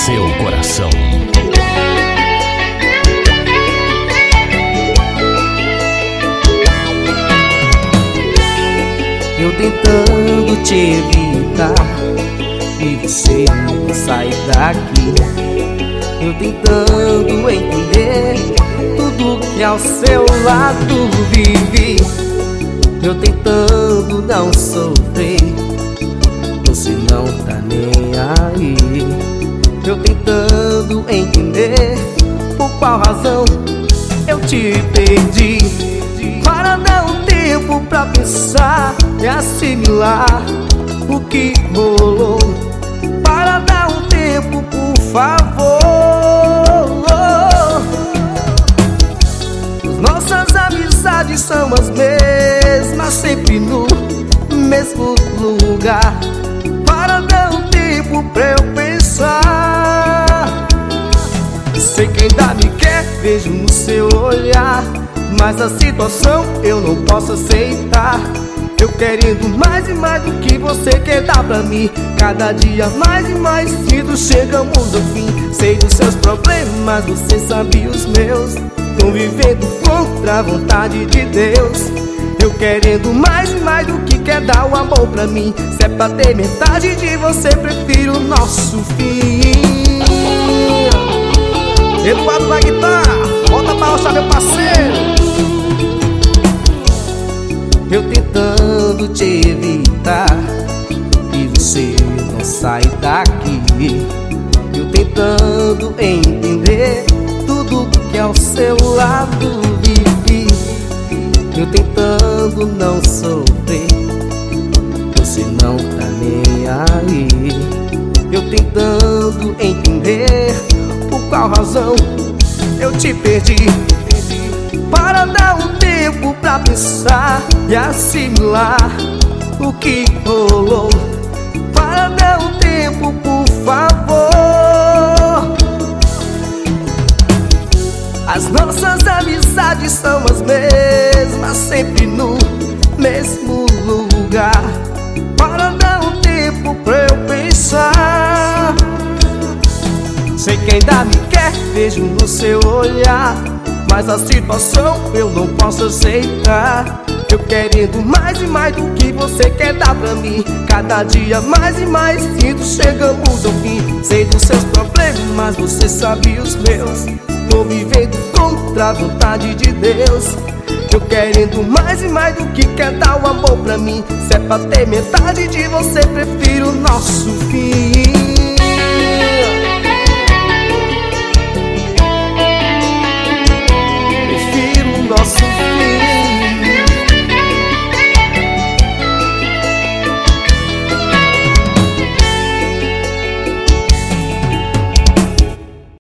seu coração. Eu tentando te evitar e você não sai daqui. Eu tentando entender tudo que ao seu lado vivi. Eu tentando não sofrer, você não tá nem aí. Eu tentando entender por qual razão eu te perdi. Para dar um tempo pra pensar e assimilar o que rolou. Para dar um tempo, por favor. Nossas amizades são as mesmas, sempre no mesmo lugar. Para dar um tempo pra eu pensar. Sei que ainda me quer, vejo no seu olhar, mas a situação eu não posso aceitar. Eu querendo mais e mais do que você quer dar pra mim. Cada dia mais e mais cedo chegamos ao fim. Sei dos seus problemas, você sabe os meus. Tô vivendo contra a vontade de Deus. Eu querendo mais e mais do que quer dar o amor pra mim. Se é pra ter metade de você, prefiro o nosso fim. Eduardo na guitarra, volta pra rochar, meu parceiro. Eu tentando te evitar e você não sai daqui. Eu tentando entender tudo que ao seu lado vivi. Eu tentando não sofrer, você não tá nem aí. Eu tentando entender por qual razão eu te perdi. Para dar um tempo pra pensar e assimilar o que rolou. Para dar um tempo, por favor. As nossas amizades são as mesmas, sempre no mesmo lugar. Para dar um tempo pra eu pensar. Sei que ainda me quer, vejo no seu olhar, mas a situação eu não posso aceitar. Eu querendo mais e mais do que você quer dar pra mim. Cada dia mais e mais sinto chegamos ao fim. Sei dos seus problemas, você sabe os meus. Tô vivendo contra a vontade de Deus. Eu querendo mais e mais do que quer dar o amor pra mim. Se é pra ter metade de você, prefiro o nosso fim.